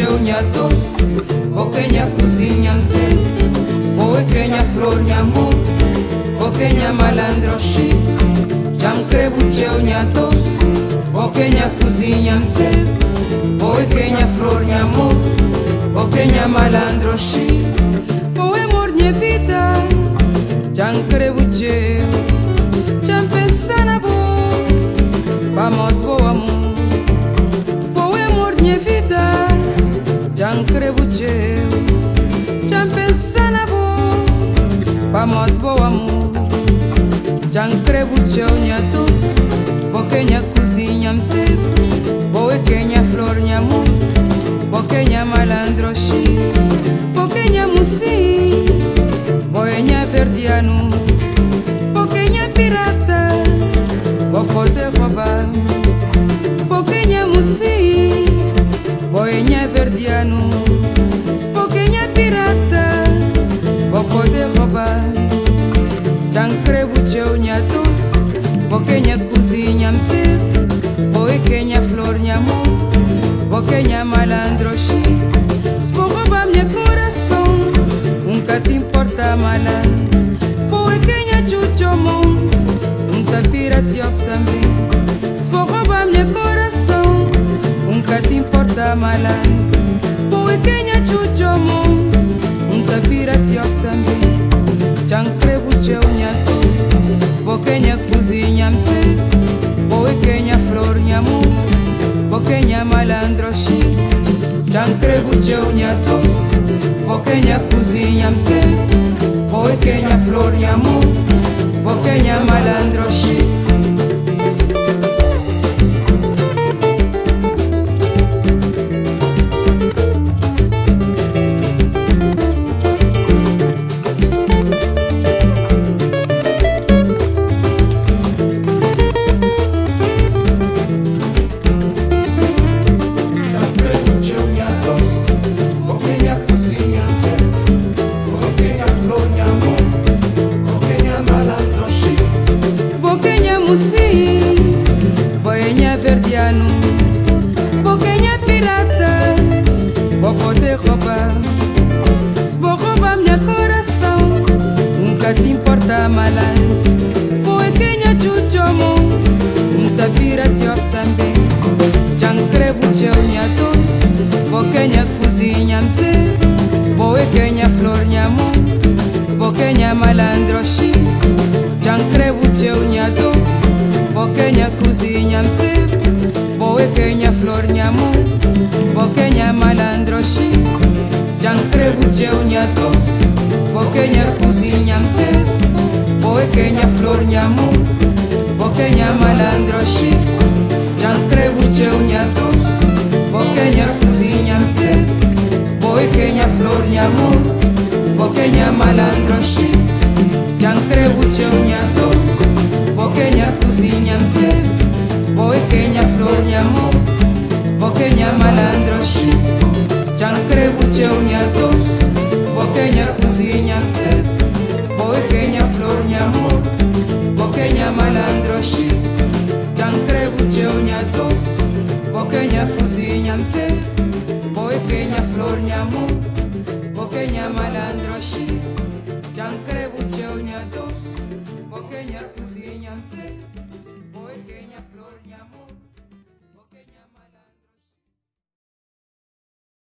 bucheu nyatos, bokenya cozinha mze, boekenya flor nyamor, bokenya malandro chic. Jamcre bucheu nyatos, bokenya cozinha mze, boekenya flor nyamor, bokenya malandro chic. Boe mornye vida, jamcre bucheu, jam pensa na bo, pamot bo amor. Minha vida, já creio eu, já pensa na boa, para muito bom amor. Já creio eu, minha doce, boquinha cozinha me sempre, boquinha flor minha amor, boquinha malandro chic, boquinha mocinha, boquinha verdiano, boquinha pirata, boco de roubar, boquinha mocinha. Boinha verdiano, boquinha pirata, boco de roubar. Jancre bucheu nha doce, boquinha cozinha mzer, boquinha flor nha amor, boquinha malandro chic. Se vou roubar minha coração, nunca te importa malandro. Boquinha chucho mons, nunca piratiop também. Se vou roubar minha coração, nunca te importa malandro. Boquinha chucho mons, nunca piratiop também. Jancre bucheu nha doce, boquinha cozinha mze, boquinha flor nha amor, boquinha malandro chic. Jancre bucheu nha doce, boquinha cozinha mze, boquinha flor nha amor, boquinha malandro chic. Boquinha verdiano, boquinha pirata, boco de roubar. Se vou roubar minha coração, nunca te importa malandro. Boquinha chucho mons, nunca piratiop também. Jancre bucheu nha doce, boquinha cozinha mze, boquinha flor nha amor, boquinha malandro chic. Jancre bucheu nha doce, boquinha cozinha mze, boquinha flor nha amor, boquinha malandro chic. Jancre bucheu nha doce, boquinha cozinha mze, boquinha flor nha amor, boquinha malandro chic. Jancre bucheu nha doce, boquinha cozinha mze, boquinha flor nha amor, boquinha malandro chic. Jancre bucheu nha doce, boquinha cozinha mze, boquinha flor nha amor, boquinha malandro chic. Jancre bucheu nha doce, boquinha cozinha mze, boquinha flor nha amor, boquinha malandro chic. Jancre bucheu nha doce, boquinha cozinha mze, boquinha flor nha amor, boquinha malandro chic. Jancre bucheu nha doce, boquinha cozinha mze.